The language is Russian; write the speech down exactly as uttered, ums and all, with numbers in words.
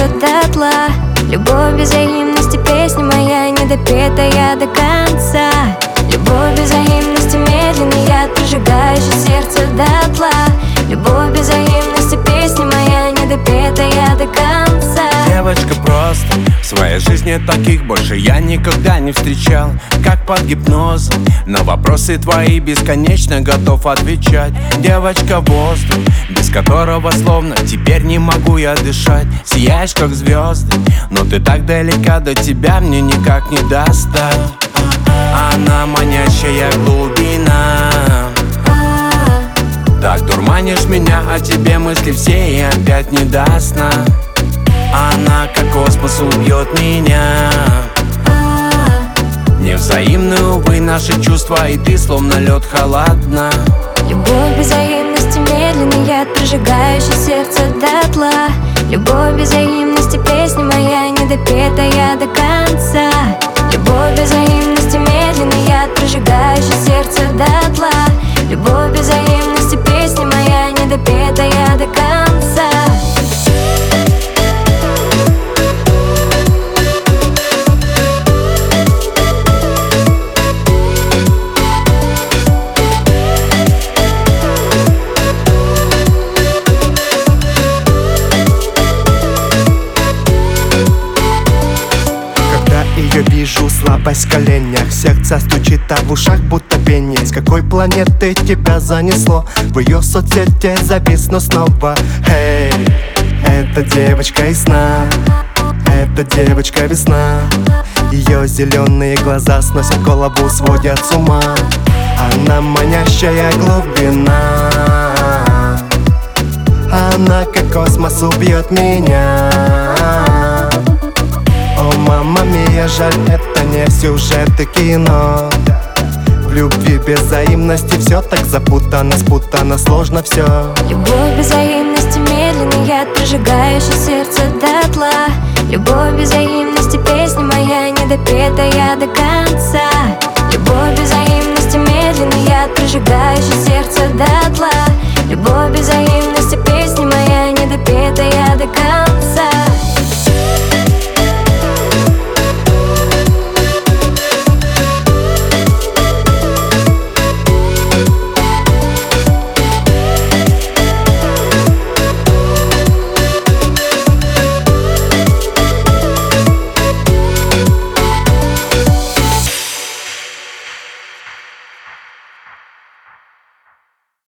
дотла. Любовь без взаимности, песня моя недопетая до конца. Любовь без взаимности, медленная, прожигающая сердце дотла. Любовь без взаимности, песня моя недопетая до конца. Девочка, просто в своей жизни таких больше я никогда не встречал. Как под гипнозом, на вопросы твои бесконечно готов отвечать. Девочка, воздух, без которого словно теперь не могу я дышать. Сияешь как звезды, но ты так далека, до тебя мне никак не достать. Она манящая глубина, так дурманишь меня, а тебе мысли все и опять не до сна. Она как космос убьет меня. Невзаимны, увы, наши чувства, и ты словно лед холодна. Любовь без взаимности, медленная, прожигающая сердце дотла. Любовь без взаимности, песня моя недопетая до конца. Любовь без взаимности, медленная, прожигающая сердце дотла. Любовь без взаимности, песня моя недопетая до конца. Ее вижу, слабость в коленях, сердце стучит, а в ушах будто пение. С какой планеты тебя занесло? В ее соцсети зависну снова. Эй, это девочка из сна, это девочка весна. Ее зеленые глаза сносят голову, сводят с ума. Она манящая глубина, она как космос убьет меня. О, мамма мия, жаль, это не сюжет и кино. В любви без взаимности все так запутано, спутано, сложно все. Любовь без взаимности, медленная, прожигающая сердце дотла. Любовь без взаимности, песня моя недопетая до конца.